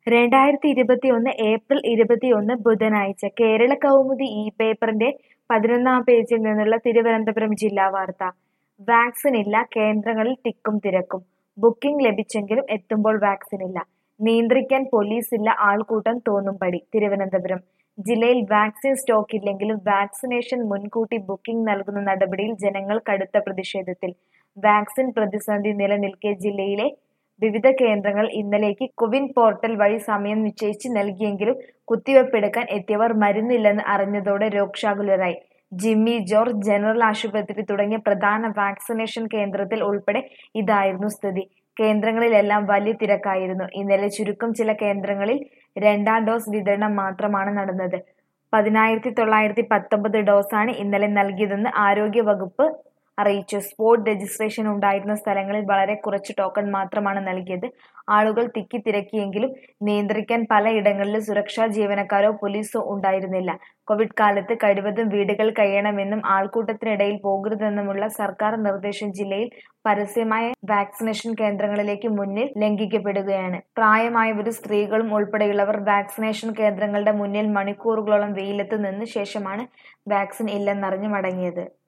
2021 April 21 ബുധനാഴ്ച കേരള കൗമുദി പേപ്പറിന്റെ 11-ാം പേജിൽ നിന്നുള്ള തിരുവനന്തപുരം ജില്ലാ വാർത്ത. വാക്സിനില്ല, കേന്ദ്രങ്ങളിൽ തിക്കും തിരക്കും. ബുക്കിംഗ് ലഭിച്ചെങ്കിലും എത്തുമ്പോൾ വാക്സിനില്ല. നിയന്ത്രിക്കാൻ പോലീസില്ല, ആൾക്കൂട്ടം തോന്നുംപടി. തിരുവനന്തപുരം ജില്ലയിൽ വാക്സിൻ സ്റ്റോക്കില്ലെങ്കിലും വാക്സിനേഷൻ മുൻകൂട്ടി ബുക്കിംഗ് നൽകുന്ന നടപടിയിൽ ജനങ്ങൾ കടുത്ത പ്രതിഷേധത്തിൽ. വാക്സിൻ പ്രതിസന്ധി നിലനിൽക്കെ ജില്ലയിലെ വിവിധ കേന്ദ്രങ്ങളിൽ ഇന്നലേക്ക് കോവിൻ പോർട്ടൽ വഴി സമയം നിശ്ചയിച്ച് നൽകിയെങ്കിലും കുത്തിവെപ്പെടുക്കാൻ എത്തിയവർ മരുന്നില്ലെന്ന് അറിഞ്ഞതോടെ രോഷാകുലരായി. ജിമ്മി ജോർജ് ജനറൽ ആശുപത്രി തുടങ്ങിയ പ്രധാന വാക്സിനേഷൻ കേന്ദ്രത്തിൽ ഉൾപ്പെടെ ഇതായിരുന്നു സ്ഥിതി. കേന്ദ്രങ്ങളിലെല്ലാം വലിയ തിരക്കായിരുന്നു. ഇന്നലെ ചുരുക്കം ചില കേന്ദ്രങ്ങളിൽ രണ്ടാം ഡോസ് വിതരണം മാത്രമാണ് നടന്നത്. 10,919 ഡോസാണ് ഇന്നലെ നൽകിയതെന്ന് ആരോഗ്യവകുപ്പ് അറിയിച്ചു. സ്പോട്ട് രജിസ്ട്രേഷൻ ഉണ്ടായിരുന്ന സ്ഥലങ്ങളിൽ വളരെ കുറച്ച് ടോക്കൺ മാത്രമാണ് നൽകിയത്. ആളുകൾ തിക്കിത്തിരക്കിയെങ്കിലും നിയന്ത്രിക്കാൻ പലയിടങ്ങളിലും സുരക്ഷാ ജീവനക്കാരോ പോലീസോ ഉണ്ടായിരുന്നില്ല. കോവിഡ് കാലത്ത് കഴിവതും വീടുകളിൽ കഴിയണമെന്നും ആൾക്കൂട്ടത്തിനിടയിൽ പോകരുതെന്നുമുള്ള സർക്കാർ നിർദ്ദേശം ജില്ലയിൽ പരസ്യമായ വാക്സിനേഷൻ കേന്ദ്രങ്ങളിലേക്ക് മുന്നിൽ ലംഘിക്കപ്പെടുകയാണ്. പ്രായമായവരും സ്ത്രീകളും ഉൾപ്പെടെയുള്ളവർ വാക്സിനേഷൻ കേന്ദ്രങ്ങളുടെ മുന്നിൽ മണിക്കൂറുകളോളം വെയിലത്ത് നിന്ന ശേഷമാണ് വാക്സിൻ ഇല്ലെന്നറിഞ്ഞ് മടങ്ങിയത്.